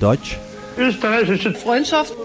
Deutsch. Österreichische Freundschaft.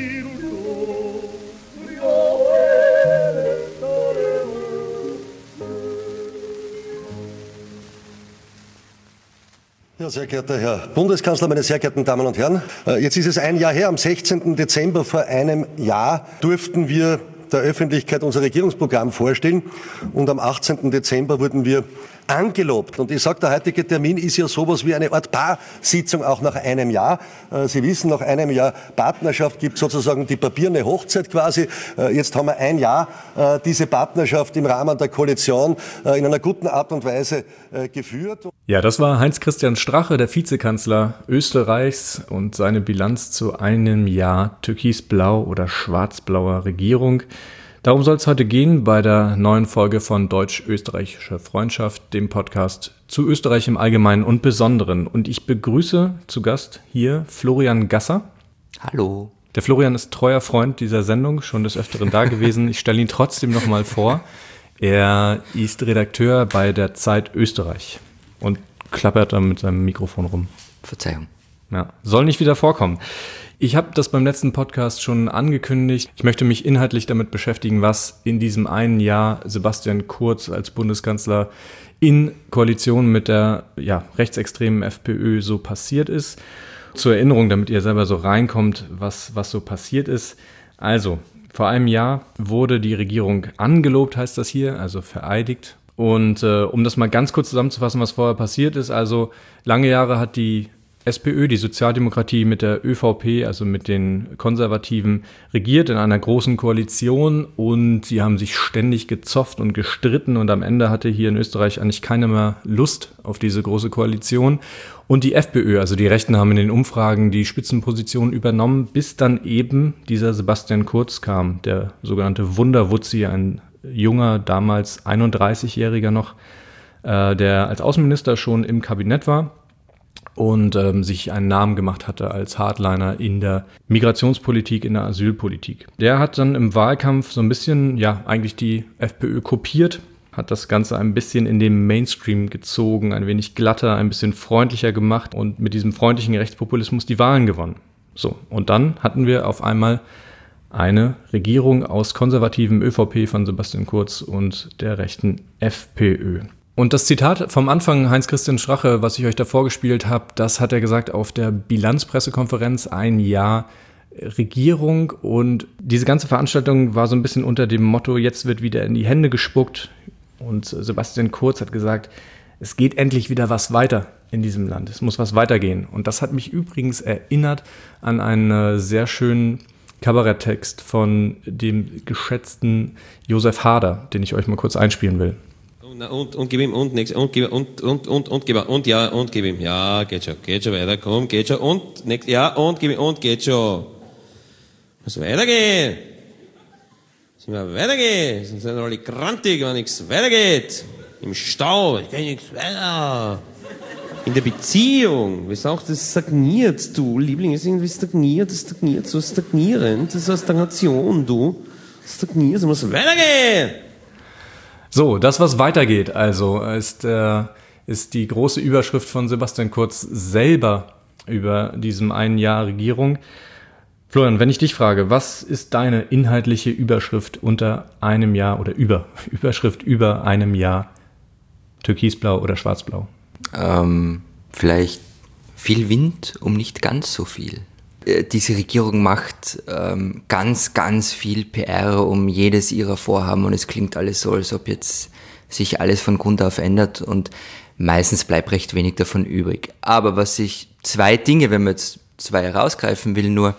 Ja, sehr geehrter Herr Bundeskanzler, meine sehr geehrten Damen und Herren, jetzt ist es ein Jahr her, am 16. Dezember vor einem Jahr durften wir der Öffentlichkeit unser Regierungsprogramm vorstellen und am 18. Dezember wurden wir angelobt. Und ich sage, der heutige Termin ist ja sowas wie eine Art Paarsitzung auch nach einem Jahr. Sie wissen, nach einem Jahr Partnerschaft gibt sozusagen die papierne Hochzeit quasi. Jetzt haben wir ein Jahr diese Partnerschaft im Rahmen der Koalition in einer guten Art und Weise geführt. Ja, das war Heinz-Christian Strache, der Vizekanzler Österreichs, und seine Bilanz zu einem Jahr türkisblau oder schwarz-blauer Regierung. Darum soll es heute gehen bei der neuen Folge von Deutsch-Österreichische Freundschaft, dem Podcast zu Österreich im Allgemeinen und Besonderen. Und ich begrüße zu Gast hier Florian Gasser. Hallo. Der Florian ist treuer Freund dieser Sendung, schon des Öfteren da gewesen. Ich stelle ihn trotzdem nochmal vor. Er ist Redakteur bei der Zeit Österreich und klappert dann mit seinem Mikrofon rum. Verzeihung. Ja, soll nicht wieder vorkommen. Ich habe das beim letzten Podcast schon angekündigt. Ich möchte mich inhaltlich damit beschäftigen, was in diesem einen Jahr Sebastian Kurz als Bundeskanzler in Koalition mit der rechtsextremen FPÖ so passiert ist. Zur Erinnerung, damit ihr selber so reinkommt, was so passiert ist. Also, vor einem Jahr wurde die Regierung angelobt, heißt das hier, also vereidigt. Und um das mal ganz kurz zusammenzufassen, was vorher passiert ist, also lange Jahre hat die SPÖ, die Sozialdemokratie, mit der ÖVP, also mit den Konservativen, regiert in einer großen Koalition, und sie haben sich ständig gezofft und gestritten, und am Ende hatte hier in Österreich eigentlich keiner mehr Lust auf diese große Koalition. Und die FPÖ, also die Rechten, haben in den Umfragen die Spitzenposition übernommen, bis dann eben dieser Sebastian Kurz kam, der sogenannte Wunderwutzi, ein junger, damals 31-Jähriger noch, der als Außenminister schon im Kabinett war und sich einen Namen gemacht hatte als Hardliner in der Migrationspolitik, in der Asylpolitik. Der hat dann im Wahlkampf so ein bisschen, eigentlich die FPÖ kopiert, hat das Ganze ein bisschen in den Mainstream gezogen, ein wenig glatter, ein bisschen freundlicher gemacht und mit diesem freundlichen Rechtspopulismus die Wahlen gewonnen. So, und dann hatten wir auf einmal eine Regierung aus konservativem ÖVP von Sebastian Kurz und der rechten FPÖ. Und das Zitat vom Anfang, Heinz-Christian Strache, was ich euch da vorgespielt habe, das hat er gesagt auf der Bilanzpressekonferenz, ein Jahr Regierung. Und diese ganze Veranstaltung war so ein bisschen unter dem Motto, jetzt wird wieder in die Hände gespuckt. Und Sebastian Kurz hat gesagt, es geht endlich wieder was weiter in diesem Land. Es muss was weitergehen. Und das hat mich übrigens erinnert an einen sehr schönen Kabaretttext von dem geschätzten Josef Hader, den ich euch mal kurz einspielen will. Und gib ihm und nächstes und gib und gib und gib ihm. Ja, geht schon weiter, komm, geht schon und nächstes und gib ihm und geht schon. Muss weitergehen. Müssen wir weitergehen. Sonst sind alle grantig, wenn nichts weitergeht. Im Stau, es geht nichts weiter. In der Beziehung, wie sagt das, stagniert, du, Liebling, ist irgendwie stagniert, so stagnierend, das ist eine Stagnation, du. Stagniert, es muss weitergehen. So, das, was weitergeht, also, ist die große Überschrift von Sebastian Kurz selber über diesem einen Jahr Regierung. Florian, wenn ich dich frage, was ist deine inhaltliche Überschrift unter einem Jahr oder Überschrift über einem Jahr türkisblau oder schwarzblau? Vielleicht viel Wind um nicht ganz so viel. Diese Regierung macht ganz, ganz viel PR um jedes ihrer Vorhaben, und es klingt alles so, als ob jetzt sich alles von Grund auf ändert, und meistens bleibt recht wenig davon übrig. Aber zwei Dinge, wenn man jetzt zwei herausgreifen will, nur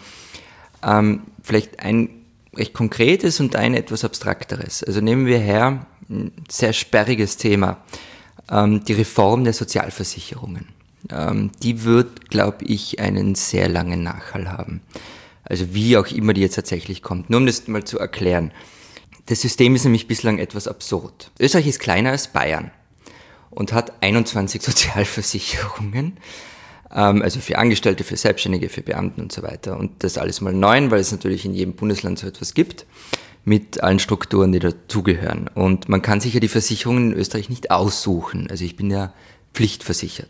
vielleicht ein recht konkretes und ein etwas abstrakteres. Also nehmen wir her ein sehr sperriges Thema, die Reform der Sozialversicherungen. Die wird, glaube ich, einen sehr langen Nachhall haben. Also wie auch immer die jetzt tatsächlich kommt. Nur um das mal zu erklären. Das System ist nämlich bislang etwas absurd. Österreich ist kleiner als Bayern und hat 21 Sozialversicherungen. Also für Angestellte, für Selbstständige, für Beamten und so weiter. Und das alles mal 9, weil es natürlich in jedem Bundesland so etwas gibt, mit allen Strukturen, die dazugehören. Und man kann sich ja die Versicherungen in Österreich nicht aussuchen. Also ich bin ja pflichtversichert.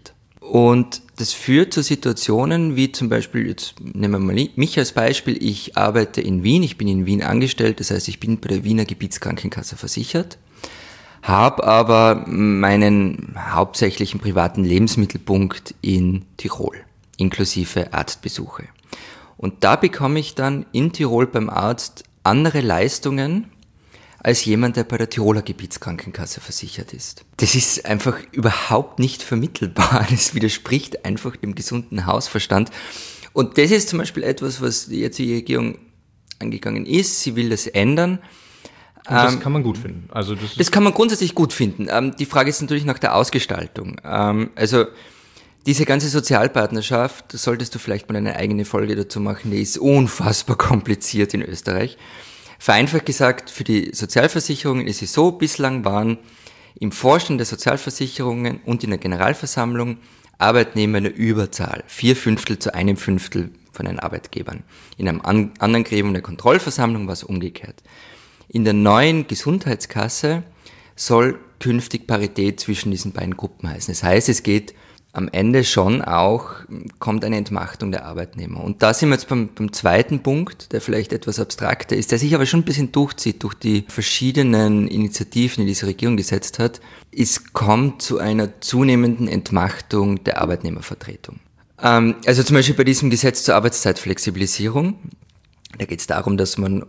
Und das führt zu Situationen wie zum Beispiel, jetzt nehmen wir mal mich als Beispiel, ich arbeite in Wien, ich bin in Wien angestellt, das heißt, ich bin bei der Wiener Gebietskrankenkasse versichert, habe aber meinen hauptsächlichen privaten Lebensmittelpunkt in Tirol, inklusive Arztbesuche. Und da bekomme ich dann in Tirol beim Arzt andere Leistungen als jemand, der bei der Tiroler Gebietskrankenkasse versichert ist. Das ist einfach überhaupt nicht vermittelbar. Das widerspricht einfach dem gesunden Hausverstand. Und das ist zum Beispiel etwas, was jetzt die Regierung angegangen ist. Sie will das ändern. Und das kann man gut finden. Also das kann man grundsätzlich gut finden. Die Frage ist natürlich nach der Ausgestaltung. Also diese ganze Sozialpartnerschaft, solltest du vielleicht mal eine eigene Folge dazu machen, die ist unfassbar kompliziert in Österreich. Vereinfacht gesagt, für die Sozialversicherungen ist es so, bislang waren im Vorstand der Sozialversicherungen und in der Generalversammlung Arbeitnehmer eine Überzahl, 4/5 zu 1/5 von den Arbeitgebern. In einem anderen Gremium der Kontrollversammlung war es umgekehrt. In der neuen Gesundheitskasse soll künftig Parität zwischen diesen beiden Gruppen heißen. Das heißt, es geht am Ende schon auch, kommt eine Entmachtung der Arbeitnehmer. Und da sind wir jetzt beim zweiten Punkt, der vielleicht etwas abstrakter ist, der sich aber schon ein bisschen durchzieht durch die verschiedenen Initiativen, die diese Regierung gesetzt hat. Es kommt zu einer zunehmenden Entmachtung der Arbeitnehmervertretung. Also zum Beispiel bei diesem Gesetz zur Arbeitszeitflexibilisierung. Da geht es darum, dass man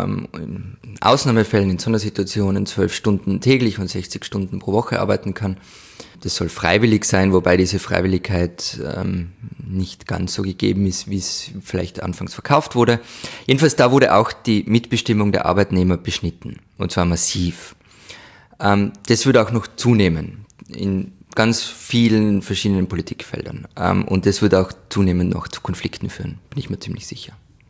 in Ausnahmefällen, in Sondersituationen 12 Stunden täglich und 60 Stunden pro Woche arbeiten kann. Das soll freiwillig sein, wobei diese Freiwilligkeit nicht ganz so gegeben ist, wie es vielleicht anfangs verkauft wurde. Jedenfalls da wurde auch die Mitbestimmung der Arbeitnehmer beschnitten, und zwar massiv. Das wird auch noch zunehmen in ganz vielen verschiedenen Politikfeldern. Und das wird auch zunehmend noch zu Konflikten führen, bin ich mir ziemlich sicher.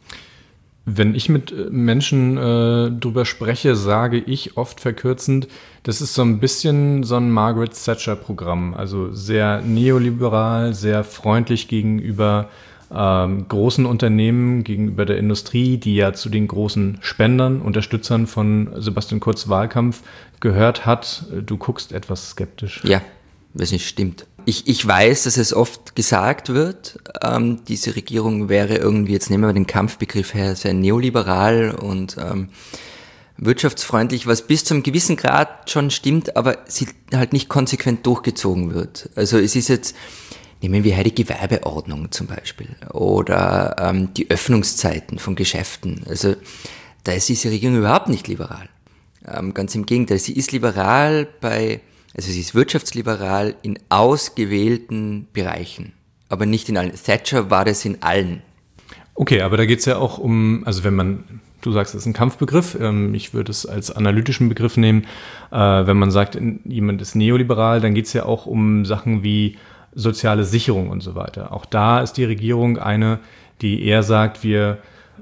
Wenn ich mit Menschen drüber spreche, sage ich oft verkürzend, das ist so ein bisschen so ein Margaret Thatcher-Programm, also sehr neoliberal, sehr freundlich gegenüber großen Unternehmen, gegenüber der Industrie, die ja zu den großen Spendern, Unterstützern von Sebastian Kurz Wahlkampf gehört hat. Du guckst etwas skeptisch. Ja, was nicht stimmt. Ich weiß, dass es oft gesagt wird, diese Regierung wäre irgendwie, jetzt nehmen wir den Kampfbegriff her, sehr neoliberal und wirtschaftsfreundlich, was bis zu einem gewissen Grad schon stimmt, aber sie halt nicht konsequent durchgezogen wird. Also es ist jetzt, nehmen wir die Gewerbeordnung zum Beispiel oder die Öffnungszeiten von Geschäften. Also da ist diese Regierung überhaupt nicht liberal. Ganz im Gegenteil, sie ist liberal also sie ist wirtschaftsliberal in ausgewählten Bereichen, aber nicht in allen. Thatcher war das in allen. Okay, aber da geht es ja auch um, also du sagst, das ist ein Kampfbegriff, ich würde es als analytischen Begriff nehmen, wenn man sagt, jemand ist neoliberal, dann geht es ja auch um Sachen wie soziale Sicherung und so weiter. Auch da ist die Regierung eine, die eher sagt, wir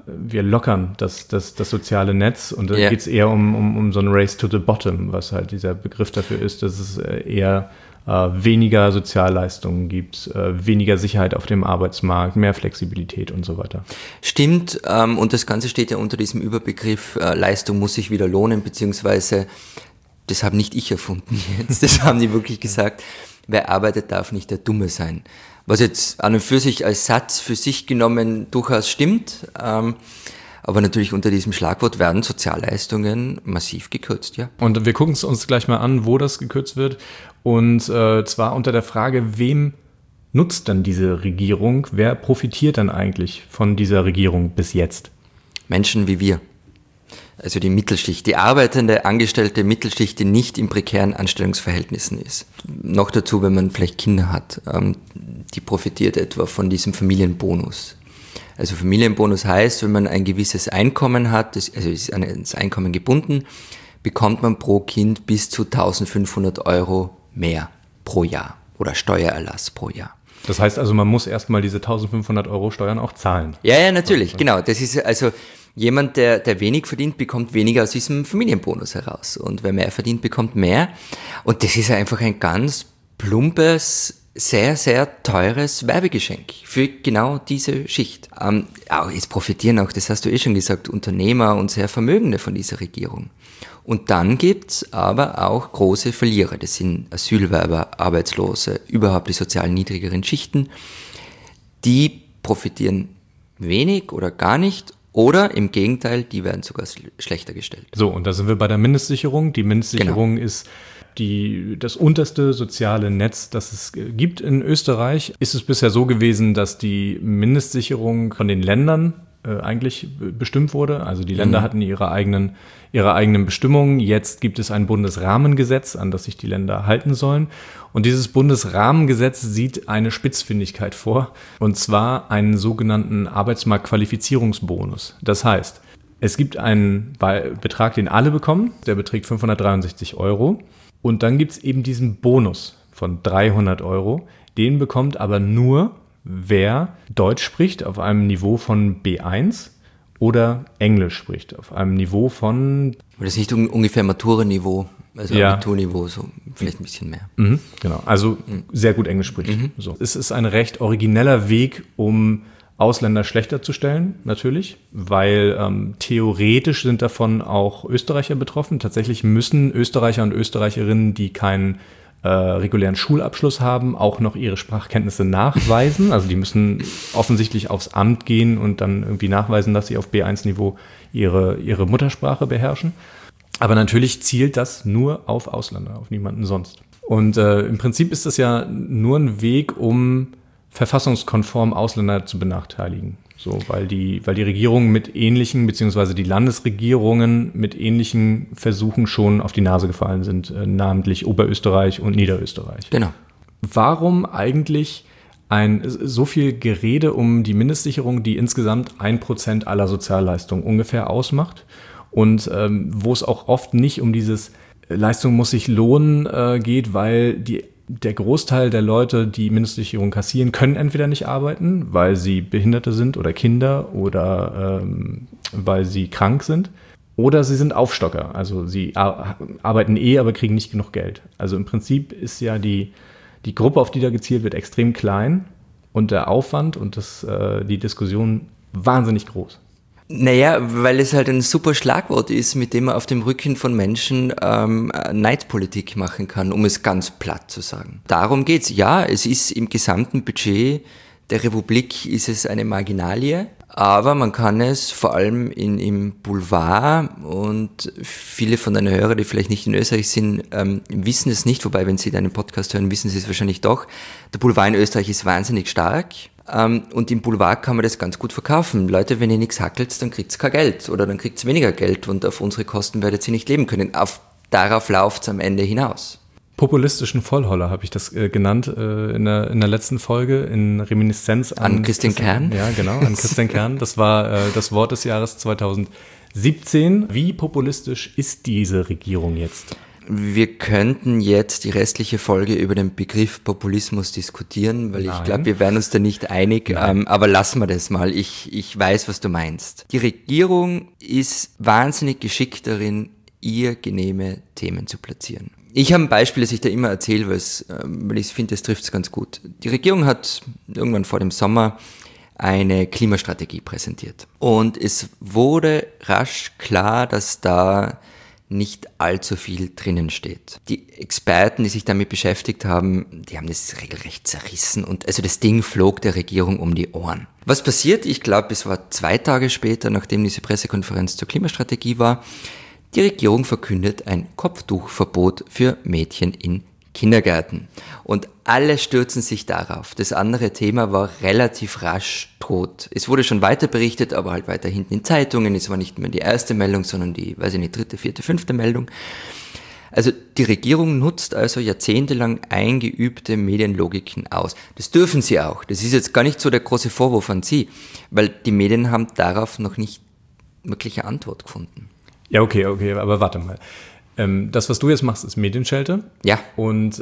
lockern das soziale Netz und da geht es eher um so ein Race to the Bottom, was halt dieser Begriff dafür ist, dass es eher weniger Sozialleistungen gibt, weniger Sicherheit auf dem Arbeitsmarkt, mehr Flexibilität und so weiter. Stimmt, und das Ganze steht ja unter diesem Überbegriff, Leistung muss sich wieder lohnen, beziehungsweise, das habe nicht ich erfunden jetzt, das haben die wirklich gesagt, wer arbeitet, darf nicht der Dumme sein. Was jetzt an und für sich als Satz für sich genommen durchaus stimmt, aber natürlich unter diesem Schlagwort werden Sozialleistungen massiv gekürzt, ja. Und wir gucken es uns gleich mal an, wo das gekürzt wird. Und zwar unter der Frage, wem nutzt denn diese Regierung? Wer profitiert dann eigentlich von dieser Regierung bis jetzt? Menschen wie wir. Also die Mittelschicht, die arbeitende, angestellte Mittelschicht, die nicht in prekären Anstellungsverhältnissen ist. Noch dazu, wenn man vielleicht Kinder hat, die profitiert etwa von diesem Familienbonus. Also Familienbonus heißt, wenn man ein gewisses Einkommen hat, also ist ans Einkommen gebunden, bekommt man pro Kind bis zu 1.500 € mehr pro Jahr oder Steuererlass pro Jahr. Das heißt also, man muss erstmal diese 1.500 € Steuern auch zahlen. Ja, natürlich, genau. Das ist also jemand, der wenig verdient, bekommt weniger aus diesem Familienbonus heraus. Und wer mehr verdient, bekommt mehr. Und das ist einfach ein ganz plumpes sehr, sehr teures Werbegeschenk für genau diese Schicht. Es profitieren auch, das hast du schon gesagt, Unternehmer und sehr Vermögende von dieser Regierung. Und dann gibt's aber auch große Verlierer. Das sind Asylwerber, Arbeitslose, überhaupt die sozial niedrigeren Schichten. Die profitieren wenig oder gar nicht. Oder im Gegenteil, die werden sogar schlechter gestellt. So, und da sind wir bei der Mindestsicherung. Die Mindestsicherung ist das unterste soziale Netz, das es gibt in Österreich. Ist es bisher so gewesen, dass die Mindestsicherung von den Ländern eigentlich bestimmt wurde. Also die Länder hatten ihre eigenen Bestimmungen. Jetzt gibt es ein Bundesrahmengesetz, an das sich die Länder halten sollen. Und dieses Bundesrahmengesetz sieht eine Spitzfindigkeit vor, und zwar einen sogenannten Arbeitsmarktqualifizierungsbonus. Das heißt, es gibt einen Betrag, den alle bekommen, der beträgt 563 €. Und dann gibt es eben diesen Bonus von 300 €. Den bekommt aber nur, wer Deutsch spricht auf einem Niveau von B1 oder Englisch spricht auf einem Niveau von... Das ist nicht ungefähr Matura-Niveau, also Ja. Abiturniveau, so vielleicht ein bisschen mehr. Genau, also sehr gut Englisch spricht. So. Es ist ein recht origineller Weg, um Ausländer schlechter zu stellen, natürlich, weil theoretisch sind davon auch Österreicher betroffen. Tatsächlich müssen Österreicher und Österreicherinnen, die keinen regulären Schulabschluss haben, auch noch ihre Sprachkenntnisse nachweisen. Also die müssen offensichtlich aufs Amt gehen und dann irgendwie nachweisen, dass sie auf B1-Niveau ihre Muttersprache beherrschen. Aber natürlich zielt das nur auf Ausländer, auf niemanden sonst. Und im Prinzip ist das ja nur ein Weg, um verfassungskonform Ausländer zu benachteiligen. So, weil die Regierungen mit ähnlichen, beziehungsweise die Landesregierungen mit ähnlichen Versuchen schon auf die Nase gefallen sind, namentlich Oberösterreich und Niederösterreich. Genau. Warum eigentlich so viel Gerede um die Mindestsicherung, die insgesamt 1% aller Sozialleistungen ungefähr ausmacht und wo es auch oft nicht um dieses Leistung muss sich lohnen geht, weil der Großteil der Leute, die Mindestsicherung kassieren, können entweder nicht arbeiten, weil sie Behinderte sind oder Kinder oder weil sie krank sind. Oder sie sind Aufstocker, also sie arbeiten aber kriegen nicht genug Geld. Also im Prinzip ist ja die Gruppe, auf die da gezielt wird, extrem klein und der Aufwand und die Diskussion wahnsinnig groß. Naja, weil es halt ein super Schlagwort ist, mit dem man auf dem Rücken von Menschen Neidpolitik machen kann, um es ganz platt zu sagen. Darum geht's. Ja, es ist im gesamten Budget der Republik ist es eine Marginalie, aber man kann es vor allem im Boulevard, und viele von deinen Hörern, die vielleicht nicht in Österreich sind, wissen es nicht, wobei, wenn sie deinen Podcast hören, wissen sie es wahrscheinlich doch. Der Boulevard in Österreich ist wahnsinnig stark. Und im Boulevard kann man das ganz gut verkaufen. Leute, wenn ihr nichts hackelt, dann kriegt's kein Geld oder dann kriegt's weniger Geld und auf unsere Kosten werdet ihr nicht leben können. Darauf läuft's am Ende hinaus. Populistischen Vollholler habe ich das genannt in der letzten Folge in Reminiszenz an Christian Kern. Ja, genau, an Christian Kern. Das war das Wort des Jahres 2017. Wie populistisch ist diese Regierung jetzt? Wir könnten jetzt die restliche Folge über den Begriff Populismus diskutieren, weil ich glaube, wir wären uns da nicht einig, aber lassen wir das mal. Ich weiß, was du meinst. Die Regierung ist wahnsinnig geschickt darin, ihr genehme Themen zu platzieren. Ich habe ein Beispiel, das ich da immer erzähle, weil ich finde, das trifft es ganz gut. Die Regierung hat irgendwann vor dem Sommer eine Klimastrategie präsentiert. Und es wurde rasch klar, dass da nicht allzu viel drinnen steht. Die Experten, die sich damit beschäftigt haben, die haben das regelrecht zerrissen und also das Ding flog der Regierung um die Ohren. Was passiert? Ich glaube, es war 2 Tage später, nachdem diese Pressekonferenz zur Klimastrategie war, die Regierung verkündet ein Kopftuchverbot für Mädchen in Kindergärten. Und alle stürzen sich darauf. Das andere Thema war relativ rasch tot. Es wurde schon weiter berichtet, aber halt weiter hinten in Zeitungen. Es war nicht mehr die erste Meldung, sondern die, 3., 4., 5. Meldung. Also die Regierung nutzt also jahrzehntelang eingeübte Medienlogiken aus. Das dürfen sie auch. Das ist jetzt gar nicht so der große Vorwurf an sie, weil die Medien haben darauf noch nicht wirklich eine Antwort gefunden. Ja, okay, aber warte mal. Das, was du jetzt machst, ist Medienschelte. Ja. Und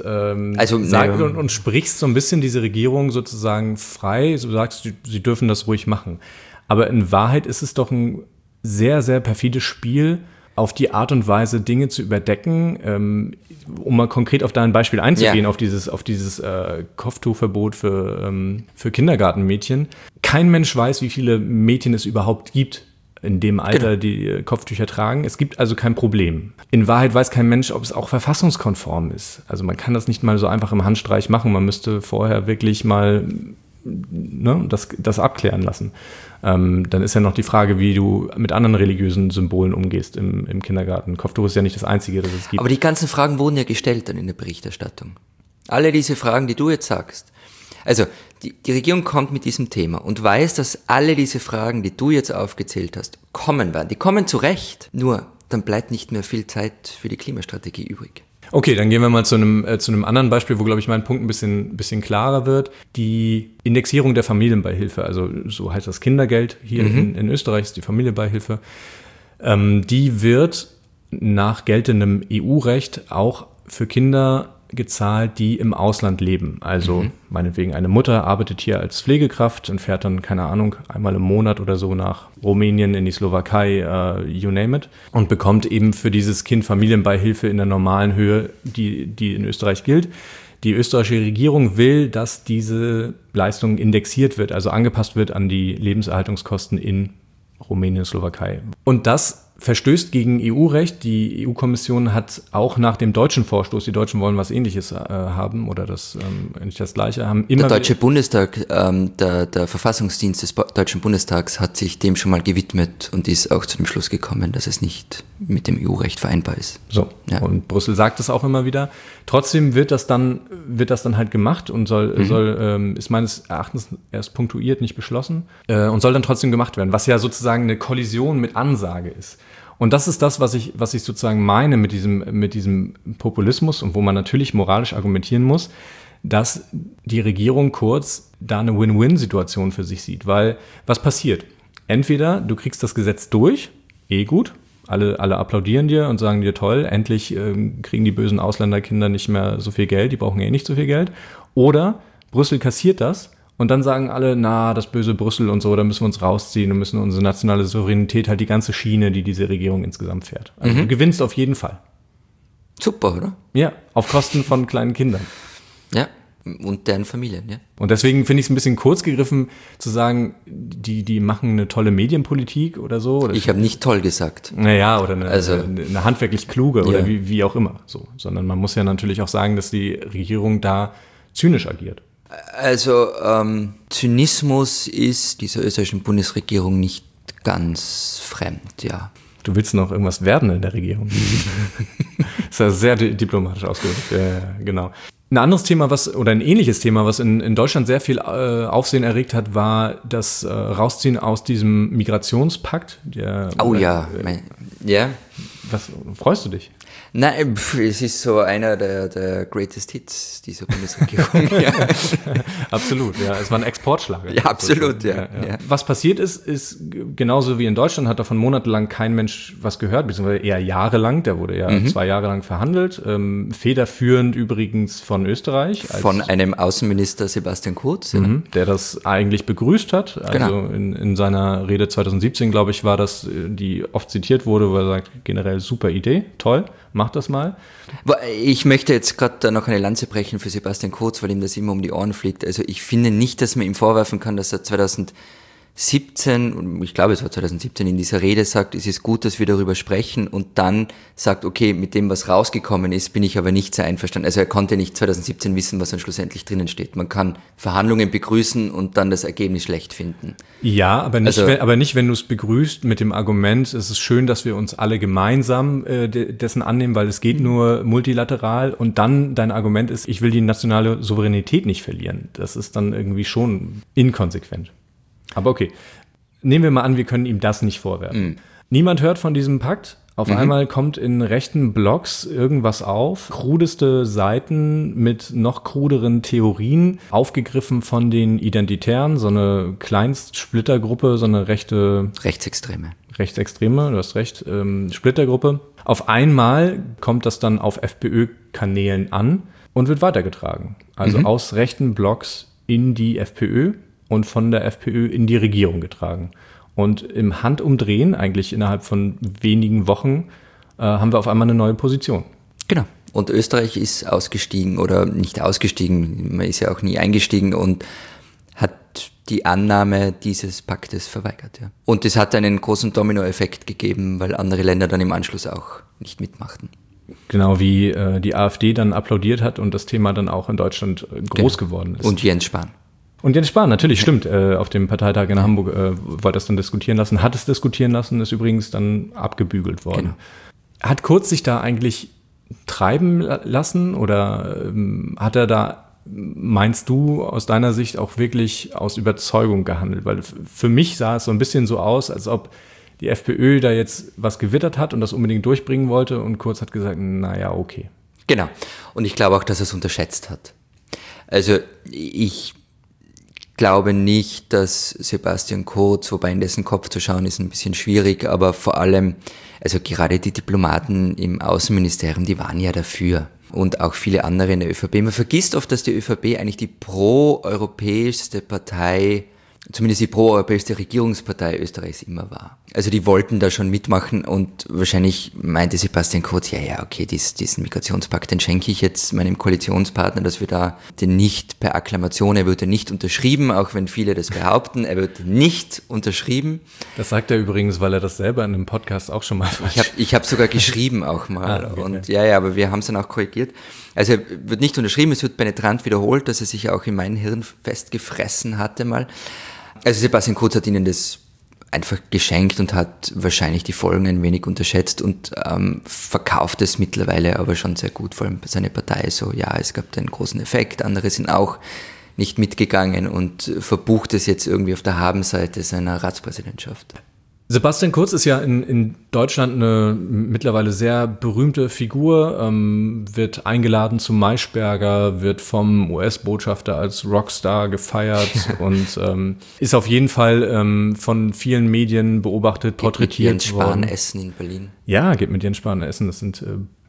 und sprichst so ein bisschen diese Regierung sozusagen frei. Du sagst, sie dürfen das ruhig machen. Aber in Wahrheit ist es doch ein sehr, sehr perfides Spiel, auf die Art und Weise Dinge zu überdecken, um mal konkret auf dein Beispiel einzugehen, auf dieses Kopftuchverbot für Kindergartenmädchen. Kein Mensch weiß, wie viele Mädchen es überhaupt gibt, in dem Alter, die Kopftücher tragen. Es gibt also kein Problem. In Wahrheit weiß kein Mensch, ob es auch verfassungskonform ist. Also man kann das nicht mal so einfach im Handstreich machen. Man müsste vorher wirklich mal das abklären lassen. Dann ist ja noch die Frage, wie du mit anderen religiösen Symbolen umgehst im Kindergarten. Kopftuch ist ja nicht das Einzige, das es gibt. Aber die ganzen Fragen wurden ja gestellt dann in der Berichterstattung. Alle diese Fragen, die du jetzt sagst. Also die Regierung kommt mit diesem Thema und weiß, dass alle diese Fragen, die du jetzt aufgezählt hast, kommen werden. Die kommen zurecht. Nur, dann bleibt nicht mehr viel Zeit für die Klimastrategie übrig. Okay, dann gehen wir mal zu einem anderen Beispiel, wo, glaube ich, mein Punkt ein bisschen klarer wird. Die Indexierung der Familienbeihilfe, also so heißt das Kindergeld hier in Österreich, ist die Familienbeihilfe. Die wird nach geltendem EU-Recht auch für Kinder gezahlt, die im Ausland leben. Also meinetwegen eine Mutter arbeitet hier als Pflegekraft und fährt dann, keine Ahnung, einmal im Monat oder so nach Rumänien, in die Slowakei, you name it, und bekommt eben für dieses Kind Familienbeihilfe in der normalen Höhe, die in Österreich gilt. Die österreichische Regierung will, dass diese Leistung indexiert wird, also angepasst wird an die Lebenserhaltungskosten in Rumänien, Slowakei. Und das verstößt gegen EU-Recht. Die EU-Kommission hat auch nach dem deutschen Vorstoß, die Deutschen wollen was Ähnliches haben oder nicht das Gleiche haben. Immer der Deutsche Bundestag, der Verfassungsdienst des Deutschen Bundestags hat sich dem schon mal gewidmet und ist auch zu dem Schluss gekommen, dass es nicht mit dem EU-Recht vereinbar ist. So, ja. Und Brüssel sagt es auch immer wieder. Trotzdem wird das dann halt gemacht und ist meines Erachtens erst punktuiert, nicht beschlossen und soll dann trotzdem gemacht werden, was ja sozusagen eine Kollision mit Ansage ist. Und das ist das, was ich sozusagen meine mit diesem Populismus und wo man natürlich moralisch argumentieren muss, dass die Regierung Kurz da eine Win-Win-Situation für sich sieht. Weil was passiert? Entweder du kriegst das Gesetz durch, gut, alle applaudieren dir und sagen dir, toll, endlich kriegen die bösen Ausländerkinder nicht mehr so viel Geld, die brauchen nicht so viel Geld. Oder Brüssel kassiert das. Und dann sagen alle, das böse Brüssel und so, da müssen wir uns rausziehen und müssen unsere nationale Souveränität, halt die ganze Schiene, die diese Regierung insgesamt fährt. Also du gewinnst auf jeden Fall. Super, oder? Ja, auf Kosten von kleinen Kindern. Ja, und deren Familien, ja. Und deswegen finde ich es ein bisschen kurz gegriffen, zu sagen, die machen eine tolle Medienpolitik oder so. Oder ich habe nicht toll gesagt. Naja, oder eine handwerklich kluge oder wie auch immer. So. Sondern man muss ja natürlich auch sagen, dass die Regierung da zynisch agiert. Also Zynismus ist dieser österreichischen Bundesregierung nicht ganz fremd, ja. Du willst noch irgendwas werden in der Regierung. Das ist ja sehr diplomatisch ausgedrückt, genau. Ein anderes Thema, ein ähnliches Thema, was in Deutschland sehr viel Aufsehen erregt hat, war das Rausziehen aus diesem Migrationspakt. Ja. Was, freust du dich? Nein, es ist so einer der Greatest Hits dieser Bundesregierung. Ja. Absolut, ja. Es war ein Exportschlager. Ja, absolut, ja. Was passiert ist genauso wie in Deutschland, hat davon monatelang kein Mensch was gehört, beziehungsweise eher jahrelang. Der wurde ja 2 Jahre lang verhandelt. Federführend übrigens von Österreich. Von einem Außenminister Sebastian Kurz. Der das eigentlich begrüßt hat. Also in seiner Rede 2017, glaube ich, war das, die oft zitiert wurde, wo er sagt, generell super Idee, toll. Mach das mal. Ich möchte jetzt gerade noch eine Lanze brechen für Sebastian Kurz, weil ihm das immer um die Ohren fliegt. Also ich finde nicht, dass man ihm vorwerfen kann, dass er 2017, ich glaube es war 2017, in dieser Rede sagt, es ist gut, dass wir darüber sprechen und dann sagt, okay, mit dem, was rausgekommen ist, bin ich aber nicht sehr einverstanden. Also er konnte nicht 2017 wissen, was dann schlussendlich drinnen steht. Man kann Verhandlungen begrüßen und dann das Ergebnis schlecht finden. Ja, aber nicht, wenn du es begrüßt mit dem Argument, es ist schön, dass wir uns alle gemeinsam dessen annehmen, weil es geht nur multilateral und dann dein Argument ist, ich will die nationale Souveränität nicht verlieren. Das ist dann irgendwie schon inkonsequent. Aber okay, nehmen wir mal an, wir können ihm das nicht vorwerfen. Niemand hört von diesem Pakt. Auf einmal kommt in rechten Blogs irgendwas auf, krudeste Seiten mit noch kruderen Theorien, aufgegriffen von den Identitären, so eine Kleinstsplittergruppe, so eine Rechtsextreme, du hast recht, Splittergruppe. Auf einmal kommt das dann auf FPÖ-Kanälen an und wird weitergetragen. Also aus rechten Blogs in die FPÖ und von der FPÖ in die Regierung getragen. Und im Handumdrehen, eigentlich innerhalb von wenigen Wochen, haben wir auf einmal eine neue Position. Genau. Und Österreich ist ausgestiegen oder nicht ausgestiegen, man ist ja auch nie eingestiegen und hat die Annahme dieses Paktes verweigert. Ja. Und es hat einen großen Dominoeffekt gegeben, weil andere Länder dann im Anschluss auch nicht mitmachten. Genau wie die AfD dann applaudiert hat und das Thema dann auch in Deutschland groß geworden ist. Und Jens Spahn. Und Jens Spahn, natürlich, stimmt. Auf dem Parteitag in Hamburg wollte es dann diskutieren lassen, hat es diskutieren lassen, ist übrigens dann abgebügelt worden. Genau. Hat Kurz sich da eigentlich treiben lassen oder hat er da, meinst du, aus deiner Sicht auch wirklich aus Überzeugung gehandelt? Weil für mich sah es so ein bisschen so aus, als ob die FPÖ da jetzt was gewittert hat und das unbedingt durchbringen wollte und Kurz hat gesagt, naja, okay. Genau. Und ich glaube auch, dass er es unterschätzt hat. Also ich glaube nicht, dass Sebastian Kurz, wobei in dessen Kopf zu schauen ist ein bisschen schwierig, aber vor allem, also gerade die Diplomaten im Außenministerium, die waren ja dafür. Und auch viele andere in der ÖVP. Man vergisst oft, dass die ÖVP eigentlich die pro-europäischste Partei, zumindest die pro-europäischste Regierungspartei Österreichs immer war. Also die wollten da schon mitmachen und wahrscheinlich meinte Sebastian Kurz, ja, okay, diesen Migrationspakt, den schenke ich jetzt meinem Koalitionspartner, dass wir da den nicht per Akklamation, er wird nicht unterschrieben, auch wenn viele das behaupten, er wird nicht unterschrieben. Das sagt er übrigens, weil er das selber in einem Podcast auch schon mal Ich habe sogar geschrieben auch mal. Okay. Und ja, aber wir haben es dann auch korrigiert. Also er wird nicht unterschrieben, es wird penetrant wiederholt, dass er sich auch in mein Hirn festgefressen hatte mal. Also Sebastian Kurz hat ihnen das einfach geschenkt und hat wahrscheinlich die Folgen ein wenig unterschätzt und verkauft es mittlerweile aber schon sehr gut, vor allem seine Partei so, ja, es gab einen großen Effekt, andere sind auch nicht mitgegangen und verbucht es jetzt irgendwie auf der Habenseite seiner Ratspräsidentschaft. Sebastian Kurz ist ja in Deutschland eine mittlerweile sehr berühmte Figur, wird eingeladen zum Maischberger, wird vom US-Botschafter als Rockstar gefeiert und ist auf jeden Fall von vielen Medien beobachtet, porträtiert Jens Spahn essen in Berlin. Ja, geht mit Jens Spahn essen, das sind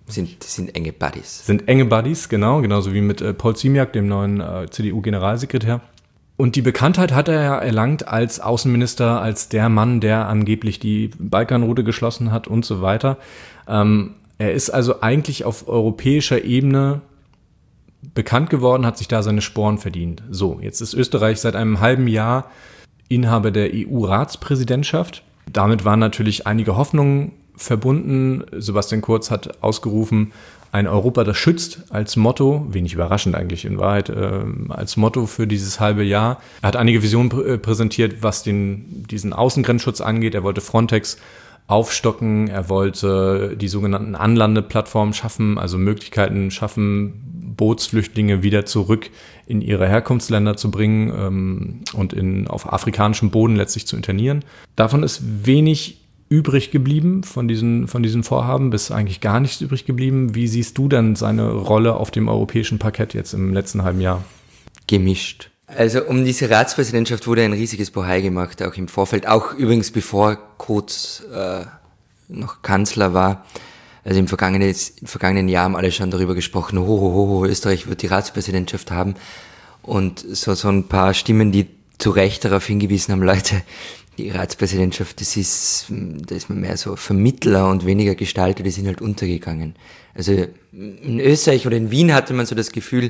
enge Buddies. Sind enge Buddies, genau, genauso wie mit Paul Ziemiak, dem neuen CDU-Generalsekretär. Und die Bekanntheit hat er ja erlangt als Außenminister, als der Mann, der angeblich die Balkanroute geschlossen hat und so weiter. Er ist also eigentlich auf europäischer Ebene bekannt geworden, hat sich da seine Sporen verdient. So, jetzt ist Österreich seit einem halben Jahr Inhaber der EU-Ratspräsidentschaft. Damit waren natürlich einige Hoffnungen verbunden. Sebastian Kurz hat ausgerufen, ein Europa, das schützt, als Motto, wenig überraschend eigentlich in Wahrheit, als Motto für dieses halbe Jahr. Er hat einige Visionen präsentiert, was diesen Außengrenzschutz angeht. Er wollte Frontex aufstocken, er wollte die sogenannten Anlandeplattformen schaffen, also Möglichkeiten schaffen, Bootsflüchtlinge wieder zurück in ihre Herkunftsländer zu bringen und auf afrikanischem Boden letztlich zu internieren. Davon ist wenig übrig geblieben von diesen Vorhaben, bis eigentlich gar nichts übrig geblieben. Wie siehst du denn seine Rolle auf dem europäischen Parkett jetzt im letzten halben Jahr? Gemischt. Also um diese Ratspräsidentschaft wurde ein riesiges Bohai gemacht, auch im Vorfeld, auch übrigens bevor Kurz noch Kanzler war. Also im vergangenen Jahr haben alle schon darüber gesprochen, Österreich wird die Ratspräsidentschaft haben. Und so ein paar Stimmen, die zu Recht darauf hingewiesen haben, Leute, die Ratspräsidentschaft, da ist man mehr so Vermittler und weniger Gestalter, die sind halt untergegangen. Also in Österreich oder in Wien hatte man so das Gefühl,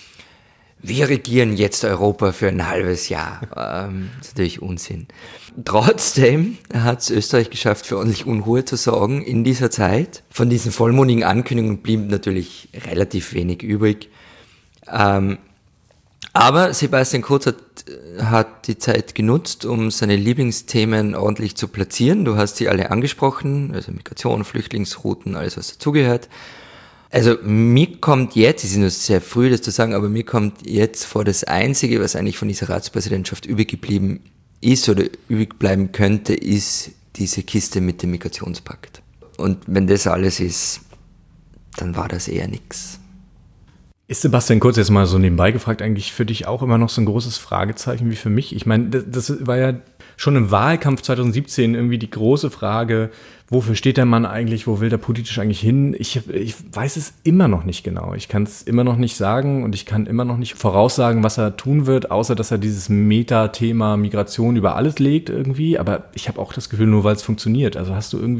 wir regieren jetzt Europa für ein halbes Jahr. Das ist natürlich Unsinn. Trotzdem hat es Österreich geschafft, für ordentlich Unruhe zu sorgen in dieser Zeit. Von diesen vollmundigen Ankündigungen blieb natürlich relativ wenig übrig. Aber Sebastian Kurz hat die Zeit genutzt, um seine Lieblingsthemen ordentlich zu platzieren. Du hast sie alle angesprochen, also Migration, Flüchtlingsrouten, alles was dazugehört. Also mir kommt jetzt, es ist nur sehr früh das zu sagen, aber mir kommt jetzt vor, das Einzige, was eigentlich von dieser Ratspräsidentschaft übrig geblieben ist oder übrig bleiben könnte, ist diese Kiste mit dem Migrationspakt. Und wenn das alles ist, dann war das eher nix. Ist Sebastian Kurz jetzt mal so nebenbei gefragt eigentlich für dich auch immer noch so ein großes Fragezeichen wie für mich? Ich meine, das war ja schon im Wahlkampf 2017 irgendwie die große Frage, wofür steht der Mann eigentlich, wo will der politisch eigentlich hin? Ich weiß es immer noch nicht genau. Ich kann es immer noch nicht sagen und ich kann immer noch nicht voraussagen, was er tun wird, außer dass er dieses Meta-Thema Migration über alles legt irgendwie. Aber ich habe auch das Gefühl, nur weil es funktioniert. Also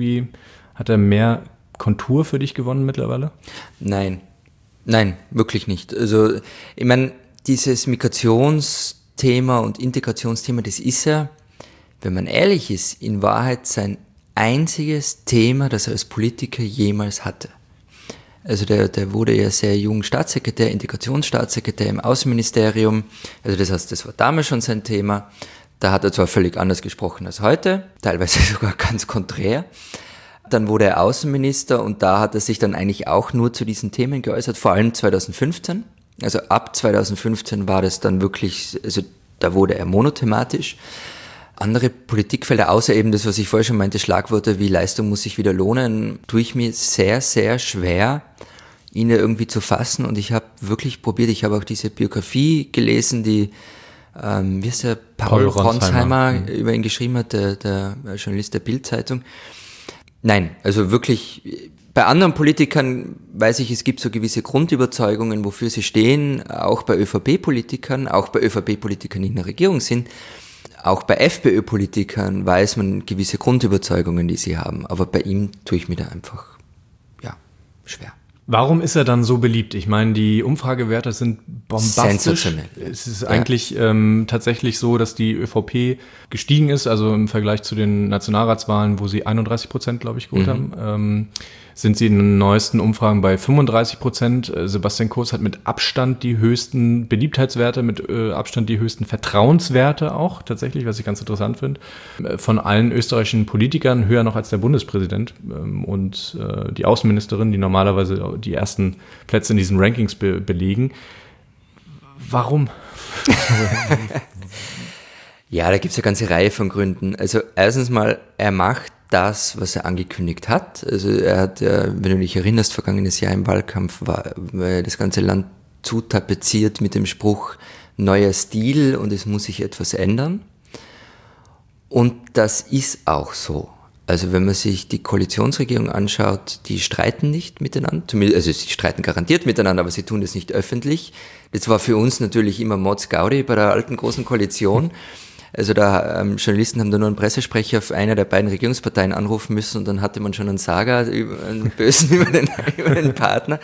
hat er mehr Kontur für dich gewonnen mittlerweile? Nein, wirklich nicht. Also ich meine, dieses Migrationsthema und Integrationsthema, das ist ja, wenn man ehrlich ist, in Wahrheit sein einziges Thema, das er als Politiker jemals hatte. Also der wurde ja sehr jung Staatssekretär, Integrationsstaatssekretär im Außenministerium. Also das heißt, das war damals schon sein Thema. Da hat er zwar völlig anders gesprochen als heute, teilweise sogar ganz konträr. Dann wurde er Außenminister und da hat er sich dann eigentlich auch nur zu diesen Themen geäußert, vor allem 2015. Also ab 2015 war das dann wirklich, also da wurde er monothematisch. Andere Politikfelder, außer eben das, was ich vorher schon meinte, Schlagwörter wie Leistung muss sich wieder lohnen, tue ich mir sehr, sehr schwer, ihn irgendwie zu fassen. Und ich habe wirklich probiert, ich habe auch diese Biografie gelesen, die, wie ist der, Paul Ronsheimer über ihn geschrieben hat, der Journalist der Bild-Zeitung. Nein, also wirklich, bei anderen Politikern weiß ich, es gibt so gewisse Grundüberzeugungen, wofür sie stehen, auch bei ÖVP-Politikern, die in der Regierung sind. Auch bei FPÖ-Politikern weiß man gewisse Grundüberzeugungen, die sie haben. Aber bei ihm tue ich mir da einfach, schwer. Warum ist er dann so beliebt? Ich meine, die Umfragewerte sind bombastisch. Sensationell. Es ist eigentlich tatsächlich so, dass die ÖVP gestiegen ist, also im Vergleich zu den Nationalratswahlen, wo sie 31%, glaube ich, geholt haben, sind sie in den neuesten Umfragen bei 35%. Sebastian Kurz hat mit Abstand die höchsten Beliebtheitswerte, mit Abstand die höchsten Vertrauenswerte auch tatsächlich, was ich ganz interessant finde. Von allen österreichischen Politikern höher noch als der Bundespräsident und die Außenministerin, die normalerweise die ersten Plätze in diesen Rankings belegen. Warum? Ja, da gibt es eine ganze Reihe von Gründen. Also erstens mal, er macht das, was er angekündigt hat. Also er hat, wenn du dich erinnerst, vergangenes Jahr im Wahlkampf war das ganze Land zutapeziert mit dem Spruch neuer Stil und es muss sich etwas ändern. Und das ist auch so. Also wenn man sich die Koalitionsregierung anschaut, die streiten nicht miteinander, also sie streiten garantiert miteinander, aber sie tun das nicht öffentlich. Das war für uns natürlich immer Mods Gaudi bei der alten großen Koalition. Also da Journalisten haben da nur einen Pressesprecher auf einer der beiden Regierungsparteien anrufen müssen und dann hatte man schon einen Saga, einen Bösen über den Partner.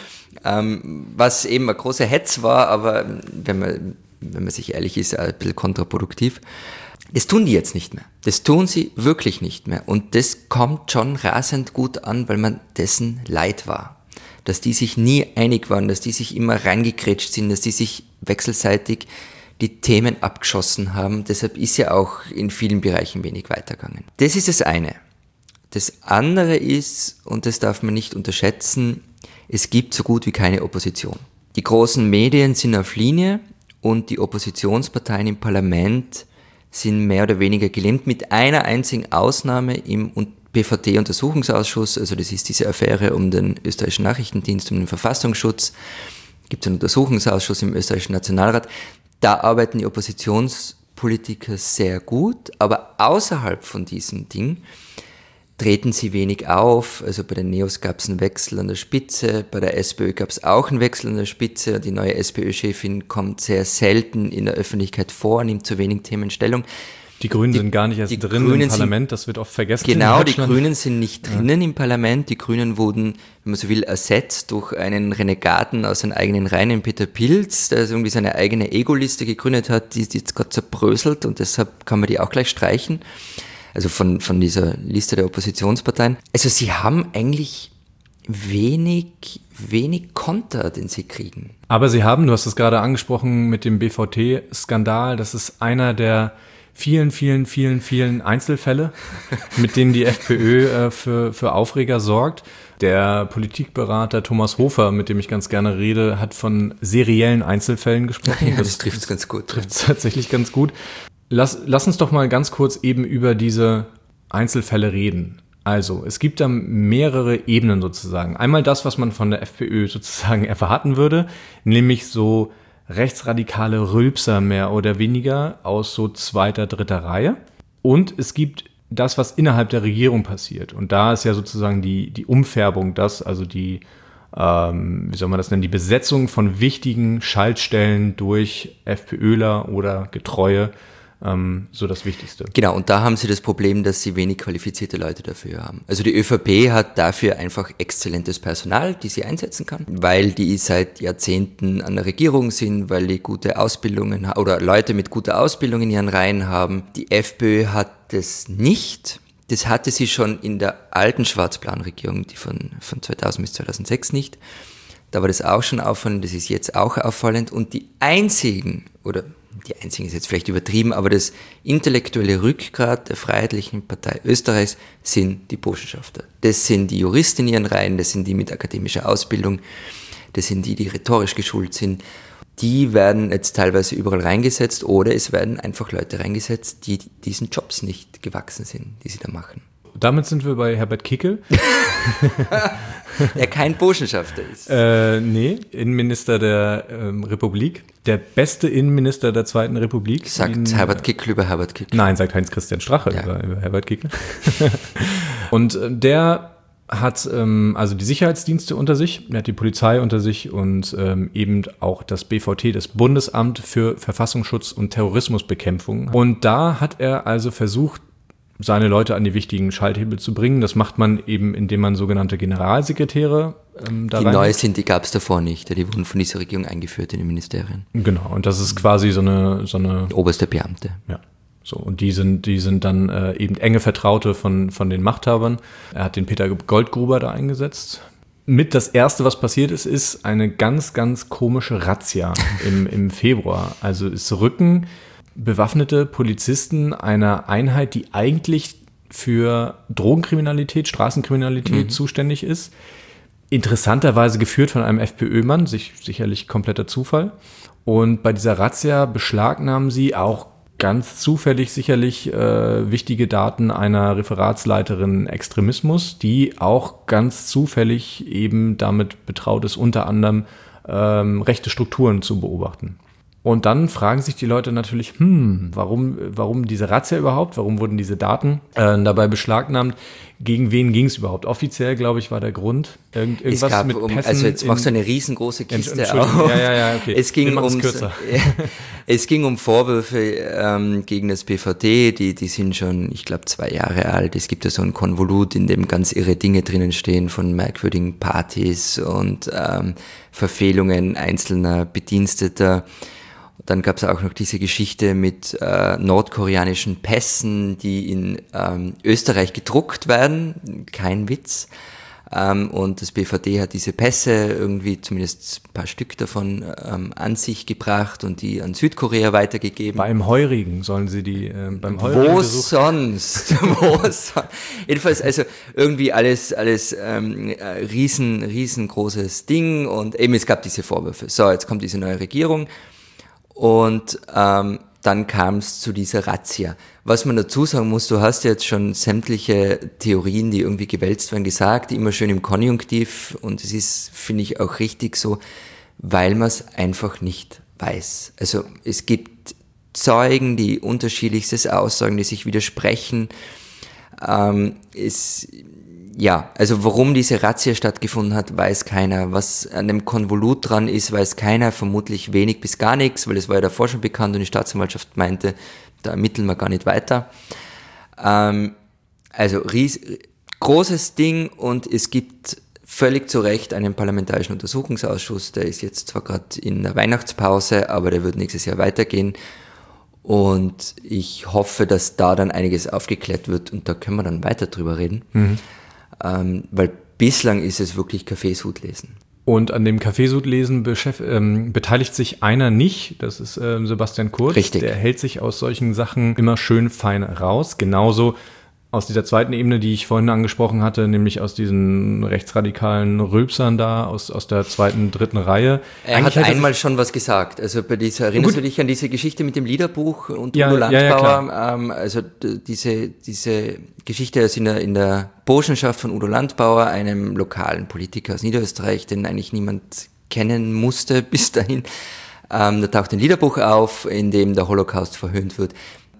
Was eben ein großer Hetz war, aber wenn man sich ehrlich ist, ein bisschen kontraproduktiv. Das tun die jetzt nicht mehr. Das tun sie wirklich nicht mehr. Und das kommt schon rasend gut an, weil man dessen leid war. Dass die sich nie einig waren, dass die sich immer reingekretscht sind, dass die sich wechselseitig die Themen abgeschossen haben. Deshalb ist ja auch in vielen Bereichen wenig weitergegangen. Das ist das eine. Das andere ist, und das darf man nicht unterschätzen, es gibt so gut wie keine Opposition. Die großen Medien sind auf Linie und die Oppositionsparteien im Parlament sind mehr oder weniger gelähmt, mit einer einzigen Ausnahme im BVT-Untersuchungsausschuss, also das ist diese Affäre um den österreichischen Nachrichtendienst, um den Verfassungsschutz, gibt es einen Untersuchungsausschuss im österreichischen Nationalrat. Da arbeiten die Oppositionspolitiker sehr gut, aber außerhalb von diesem Ding treten sie wenig auf. Also bei den Neos gab es einen Wechsel an der Spitze, bei der SPÖ gab es auch einen Wechsel an der Spitze. Die neue SPÖ-Chefin kommt sehr selten in der Öffentlichkeit vor, nimmt zu wenig Themen Stellung. Die Grünen sind gar nicht erst drin im Parlament, das wird oft vergessen. Genau, die Grünen sind nicht drinnen im Parlament. Die Grünen wurden, wenn man so will, ersetzt durch einen Renegaten aus den eigenen Reihen, Peter Pilz, der irgendwie seine eigene Ego-Liste gegründet hat, die jetzt gerade zerbröselt und deshalb kann man die auch gleich streichen. Also von dieser Liste der Oppositionsparteien. Also sie haben eigentlich wenig Konter, den sie kriegen. Aber sie haben, du hast es gerade angesprochen mit dem BVT-Skandal, das ist einer der vielen Einzelfälle, mit denen die FPÖ für Aufreger sorgt. Der Politikberater Thomas Hofer, mit dem ich ganz gerne rede, hat von seriellen Einzelfällen gesprochen. Ja, das trifft es ganz gut. Trifft es tatsächlich ganz gut. Lass uns doch mal ganz kurz eben über diese Einzelfälle reden. Also, es gibt da mehrere Ebenen sozusagen. Einmal das, was man von der FPÖ sozusagen erwarten würde, nämlich so rechtsradikale Rülpser mehr oder weniger aus so zweiter, dritter Reihe. Und es gibt das, was innerhalb der Regierung passiert. Und da ist ja sozusagen die Umfärbung, die die Besetzung von wichtigen Schaltstellen durch FPÖler oder Getreue, so das Wichtigste. Genau, und da haben sie das Problem, dass sie wenig qualifizierte Leute dafür haben. Also die ÖVP hat dafür einfach exzellentes Personal, die sie einsetzen kann, weil die seit Jahrzehnten an der Regierung sind, weil die gute Ausbildungen oder Leute mit guter Ausbildung in ihren Reihen haben. Die FPÖ hat das nicht. Das hatte sie schon in der alten Schwarzplan-Regierung, die von 2000 bis 2006 nicht. Da war das auch schon auffallend, das ist jetzt auch auffallend. Und die einzigen ist jetzt vielleicht übertrieben, aber das intellektuelle Rückgrat der Freiheitlichen Partei Österreichs sind die Burschenschafter. Das sind die Juristen in ihren Reihen, das sind die mit akademischer Ausbildung, das sind die rhetorisch geschult sind. Die werden jetzt teilweise überall reingesetzt oder es werden einfach Leute reingesetzt, die diesen Jobs nicht gewachsen sind, die sie da machen. Damit sind wir bei Herbert Kickl. Der kein Burschenschafter ist. Nee, Innenminister der Republik. Der beste Innenminister der Zweiten Republik. Sagt Herbert Kickl über Herbert Kickl. Nein, sagt Heinz-Christian Strache über Herbert Kickl. Und der hat also die Sicherheitsdienste unter sich, er hat die Polizei unter sich und eben auch das BVT, das Bundesamt für Verfassungsschutz und Terrorismusbekämpfung. Und da hat er also versucht, seine Leute an die wichtigen Schalthebel zu bringen. Das macht man eben, indem man sogenannte Generalsekretäre da die rein. Neu sind, die gab es davor nicht. Die wurden von dieser Regierung eingeführt in den Ministerien. Genau, und das ist quasi so eine oberste Beamte. Ja. So, und die sind dann eben enge Vertraute von den Machthabern. Er hat den Peter Goldgruber da eingesetzt. Mit das Erste, was passiert ist eine ganz, ganz komische Razzia im Februar. Also es rücken bewaffnete Polizisten einer Einheit, die eigentlich für Drogenkriminalität, Straßenkriminalität zuständig ist. Interessanterweise geführt von einem FPÖ-Mann, sicherlich kompletter Zufall. Und bei dieser Razzia beschlagnahmen sie auch ganz zufällig sicherlich wichtige Daten einer Referatsleiterin Extremismus, die auch ganz zufällig eben damit betraut ist, unter anderem rechte Strukturen zu beobachten. Und dann fragen sich die Leute natürlich, warum diese Razzia überhaupt? Warum wurden diese Daten dabei beschlagnahmt? Gegen wen ging es überhaupt? Offiziell, glaube ich, war der Grund. Irgendwas es gab mit Pässen. Also jetzt machst du eine riesengroße Kiste auf. Ja, okay. Es ging um Vorwürfe gegen das BVT, die sind schon, ich glaube, 2 Jahre alt. Es gibt ja so ein Konvolut, in dem ganz irre Dinge drinnen stehen von merkwürdigen Partys und Verfehlungen einzelner Bediensteter. Dann gab es auch noch diese Geschichte mit nordkoreanischen Pässen, die in Österreich gedruckt werden. Kein Witz. Und das BVD hat diese Pässe irgendwie zumindest ein paar Stück davon an sich gebracht und die an Südkorea weitergegeben. Beim Heurigen sollen sie die beim Heurigen Wo sonst? Jedenfalls also irgendwie alles riesengroßes Ding und eben es gab diese Vorwürfe. So, jetzt kommt diese neue Regierung. Und dann kam es zu dieser Razzia. Was man dazu sagen muss, du hast jetzt schon sämtliche Theorien, die irgendwie gewälzt werden, gesagt, immer schön im Konjunktiv. Und es ist, finde ich, auch richtig so, weil man es einfach nicht weiß. Also es gibt Zeugen, die unterschiedlichstes aussagen, die sich widersprechen. Also warum diese Razzia stattgefunden hat, weiß keiner. Was an dem Konvolut dran ist, weiß keiner. Vermutlich wenig bis gar nichts, weil es war ja davor schon bekannt und die Staatsanwaltschaft meinte, da ermitteln wir gar nicht weiter. Großes Ding und es gibt völlig zu Recht einen parlamentarischen Untersuchungsausschuss. Der ist jetzt zwar gerade in der Weihnachtspause, aber der wird nächstes Jahr weitergehen. Und ich hoffe, dass da dann einiges aufgeklärt wird und da können wir dann weiter drüber reden. Weil bislang ist es wirklich Kaffeesudlesen. Und an dem Kaffeesudlesen beteiligt sich einer nicht, das ist Sebastian Kurz. Richtig. Der hält sich aus solchen Sachen immer schön fein raus. Genauso aus dieser zweiten Ebene, die ich vorhin angesprochen hatte, nämlich aus diesen rechtsradikalen Rülpsern da, aus der zweiten, dritten Reihe. Er hat einmal schon was gesagt. Also bei dieser, erinnerst du dich an diese Geschichte mit dem Liederbuch und Udo Landbauer? Also diese Geschichte ist in der Burschenschaft von Udo Landbauer, einem lokalen Politiker aus Niederösterreich, den eigentlich niemand kennen musste bis dahin. Da taucht ein Liederbuch auf, in dem der Holocaust verhöhnt wird.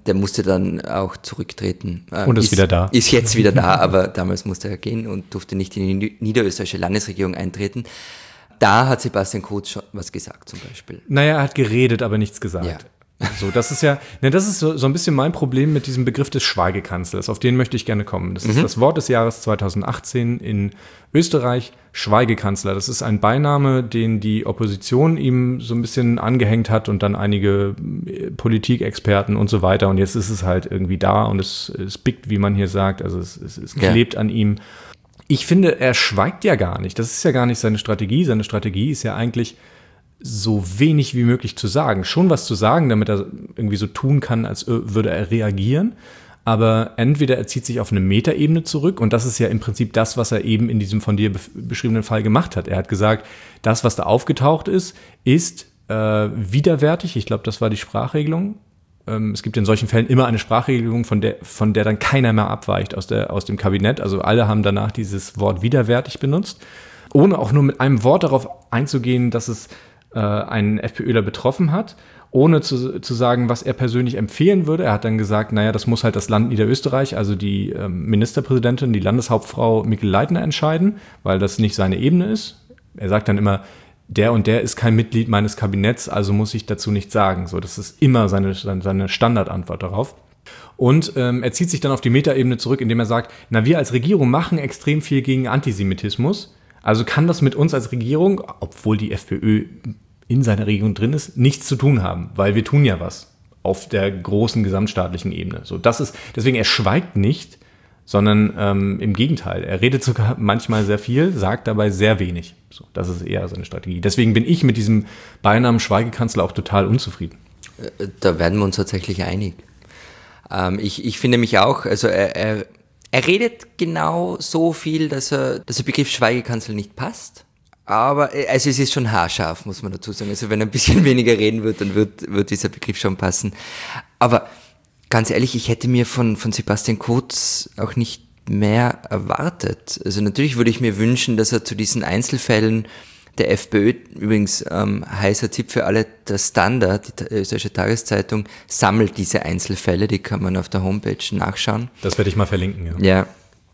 Der musste dann auch zurücktreten. Und ist wieder da. Ist jetzt wieder da, aber damals musste er gehen und durfte nicht in die niederösterreichische Landesregierung eintreten. Da hat Sebastian Kurz schon was gesagt zum Beispiel. Naja, er hat geredet, aber nichts gesagt. Ja. So, das ist ja, das ist so ein bisschen mein Problem mit diesem Begriff des Schweigekanzlers. Auf den möchte ich gerne kommen. Das ist das Wort des Jahres 2018 in Österreich, Schweigekanzler. Das ist ein Beiname, den die Opposition ihm so ein bisschen angehängt hat und dann einige Politikexperten und so weiter. Und jetzt ist es halt irgendwie da und es bickt, wie man hier sagt. Also es klebt an ihm. Ich finde, er schweigt ja gar nicht. Das ist ja gar nicht seine Strategie. Seine Strategie ist ja eigentlich, so wenig wie möglich zu sagen. Schon was zu sagen, damit er irgendwie so tun kann, als würde er reagieren. Aber entweder er zieht sich auf eine Metaebene zurück und das ist ja im Prinzip das, was er eben in diesem von dir beschriebenen Fall gemacht hat. Er hat gesagt, das, was da aufgetaucht ist widerwärtig. Ich glaube, das war die Sprachregelung. Es gibt in solchen Fällen immer eine Sprachregelung, von der dann keiner mehr abweicht aus dem Kabinett. Also alle haben danach dieses Wort widerwärtig benutzt, ohne auch nur mit einem Wort darauf einzugehen, dass es einen FPÖler betroffen hat, ohne zu sagen, was er persönlich empfehlen würde. Er hat dann gesagt, naja, das muss halt das Land Niederösterreich, also die Ministerpräsidentin, die Landeshauptfrau Mikl Leitner entscheiden, weil das nicht seine Ebene ist. Er sagt dann immer, der und der ist kein Mitglied meines Kabinetts, also muss ich dazu nichts sagen. So, das ist immer seine Standardantwort darauf. Und er zieht sich dann auf die Metaebene zurück, indem er sagt, na, wir als Regierung machen extrem viel gegen Antisemitismus. Also kann das mit uns als Regierung, obwohl die FPÖ in seiner Regierung drin ist, nichts zu tun haben, weil wir tun ja was auf der großen gesamtstaatlichen Ebene. So, deswegen, er schweigt nicht, sondern im Gegenteil. Er redet sogar manchmal sehr viel, sagt dabei sehr wenig. So, das ist eher seine Strategie. Deswegen bin ich mit diesem Beinamen Schweigekanzler auch total unzufrieden. Da werden wir uns tatsächlich einig. Ich finde mich auch, also er redet genau so viel, dass der Begriff Schweigekanzler nicht passt. Aber also es ist schon haarscharf, muss man dazu sagen. Also wenn er ein bisschen weniger reden wird, dann wird dieser Begriff schon passen. Aber ganz ehrlich, ich hätte mir von Sebastian Kurz auch nicht mehr erwartet. Also natürlich würde ich mir wünschen, dass er zu diesen Einzelfällen der FPÖ, übrigens heißer Tipp für alle, der Standard, die österreichische Tageszeitung, sammelt diese Einzelfälle, die kann man auf der Homepage nachschauen. Das werde ich mal verlinken, ja.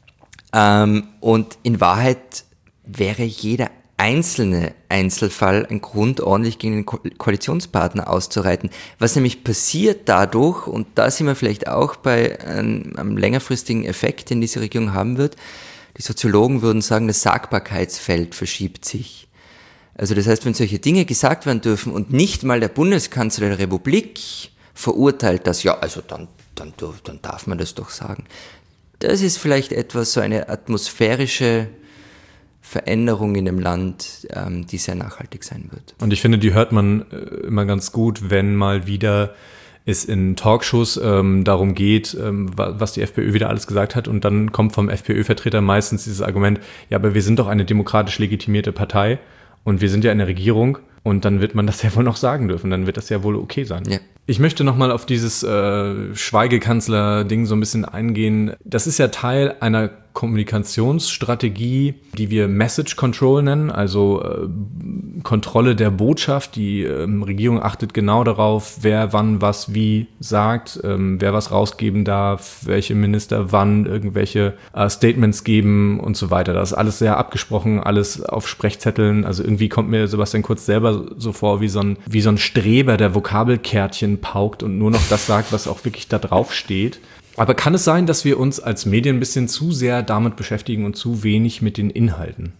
Ja. Und in Wahrheit wäre jeder einzelne Einzelfall ein Grund, ordentlich gegen den Koalitionspartner auszureiten. Was nämlich passiert dadurch, und da sind wir vielleicht auch bei einem längerfristigen Effekt, den diese Regierung haben wird, die Soziologen würden sagen, das Sagbarkeitsfeld verschiebt sich. Also das heißt, wenn solche Dinge gesagt werden dürfen und nicht mal der Bundeskanzler der Republik verurteilt das, ja, also dann darf man das doch sagen. Das ist vielleicht etwas, so eine atmosphärische Veränderung in dem Land, die sehr nachhaltig sein wird. Und ich finde, die hört man immer ganz gut, wenn mal wieder es in Talkshows darum geht, was die FPÖ wieder alles gesagt hat. Und dann kommt vom FPÖ-Vertreter meistens dieses Argument, ja, aber wir sind doch eine demokratisch legitimierte Partei und wir sind ja in der Regierung. Und dann wird man das ja wohl noch sagen dürfen. Dann wird das ja wohl okay sein. Ja. Ich möchte nochmal auf dieses Schweigekanzler-Ding so ein bisschen eingehen. Das ist ja Teil einer Kommunikationsstrategie, die wir Message Control nennen, also Kontrolle der Botschaft. Die Regierung achtet genau darauf, wer wann was wie sagt, wer was rausgeben darf, welche Minister wann irgendwelche Statements geben und so weiter. Das ist alles sehr abgesprochen, alles auf Sprechzetteln. Also irgendwie kommt mir Sebastian Kurz selber so vor wie so ein Streber, der Vokabelkärtchen paukt und nur noch das sagt, was auch wirklich da drauf steht. Aber kann es sein, dass wir uns als Medien ein bisschen zu sehr damit beschäftigen und zu wenig mit den Inhalten?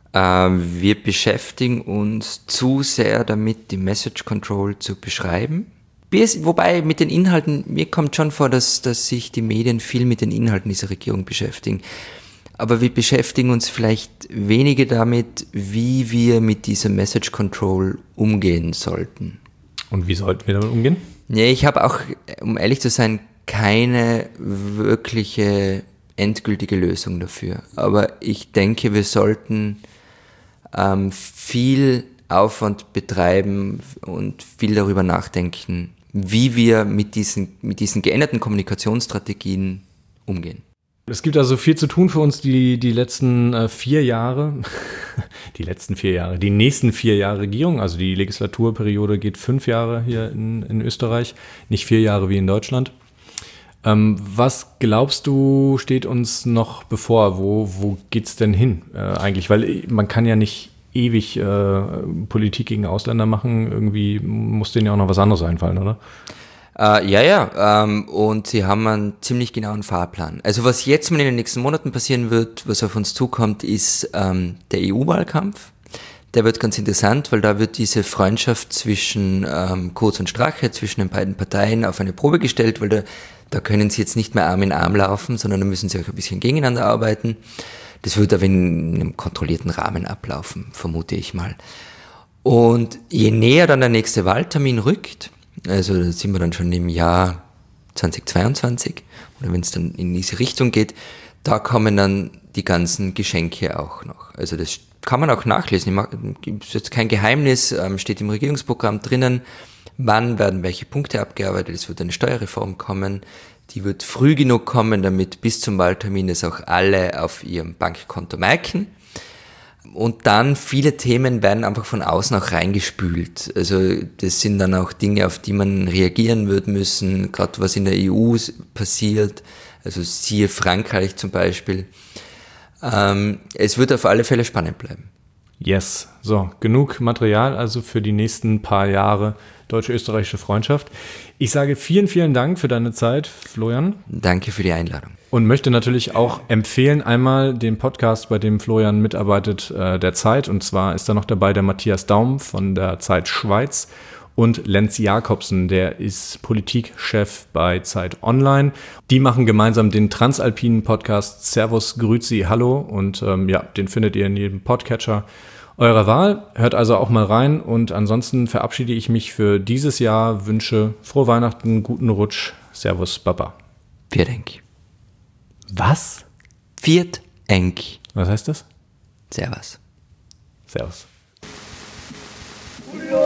Wir beschäftigen uns zu sehr damit, die Message Control zu beschreiben. Wobei mit den Inhalten, mir kommt schon vor, dass sich die Medien viel mit den Inhalten dieser Regierung beschäftigen. Aber wir beschäftigen uns vielleicht weniger damit, wie wir mit dieser Message Control umgehen sollten. Und wie sollten wir damit umgehen? Nee, ich habe auch, um ehrlich zu sein, keine wirkliche endgültige Lösung dafür. Aber ich denke, wir sollten viel Aufwand betreiben und viel darüber nachdenken, wie wir mit diesen geänderten Kommunikationsstrategien umgehen. Es gibt also viel zu tun für uns die letzten 4 Jahre, die nächsten 4 Jahre Regierung, also die Legislaturperiode geht 5 Jahre hier in Österreich, nicht 4 Jahre wie in Deutschland. Was glaubst du, steht uns noch bevor? Wo geht's denn hin eigentlich? Weil man kann ja nicht ewig Politik gegen Ausländer machen. Irgendwie muss denen ja auch noch was anderes einfallen, oder? Und sie haben einen ziemlich genauen Fahrplan. Also was jetzt mal in den nächsten Monaten passieren wird, was auf uns zukommt, ist der EU-Wahlkampf. Der wird ganz interessant, weil da wird diese Freundschaft zwischen Kurz und Strache, zwischen den beiden Parteien auf eine Probe gestellt, weil da können sie jetzt nicht mehr Arm in Arm laufen, sondern da müssen sie auch ein bisschen gegeneinander arbeiten. Das wird aber in einem kontrollierten Rahmen ablaufen, vermute ich mal. Und je näher dann der nächste Wahltermin rückt, also da sind wir dann schon im Jahr 2022, oder wenn es dann in diese Richtung geht, da kommen dann die ganzen Geschenke auch noch. Also das kann man auch nachlesen. Ist jetzt kein Geheimnis, steht im Regierungsprogramm drinnen, wann werden welche Punkte abgearbeitet. Es wird eine Steuerreform kommen, die wird früh genug kommen, damit bis zum Wahltermin es auch alle auf ihrem Bankkonto merken. Und dann viele Themen werden einfach von außen auch reingespült. Also das sind dann auch Dinge, auf die man reagieren wird müssen, gerade was in der EU passiert, also siehe Frankreich zum Beispiel. Es wird auf alle Fälle spannend bleiben. Yes, so, genug Material also für die nächsten paar Jahre deutsche-österreichische Freundschaft. Ich sage vielen, vielen Dank für deine Zeit, Florian. Danke für die Einladung. Und möchte natürlich auch empfehlen, einmal den Podcast, bei dem Florian mitarbeitet, der Zeit. Und zwar ist da noch dabei der Matthias Daum von der Zeit Schweiz und Lenz Jakobsen, der ist Politikchef bei Zeit Online. Die machen gemeinsam den transalpinen Podcast Servus, Grüezi, Hallo. Und den findet ihr in jedem Podcatcher eurer Wahl. Hört also auch mal rein. Und ansonsten verabschiede ich mich für dieses Jahr, wünsche frohe Weihnachten, guten Rutsch. Servus, Baba. Vielen Dank. Was? Viert Enk. Was heißt das? Servus. Servus. Ja.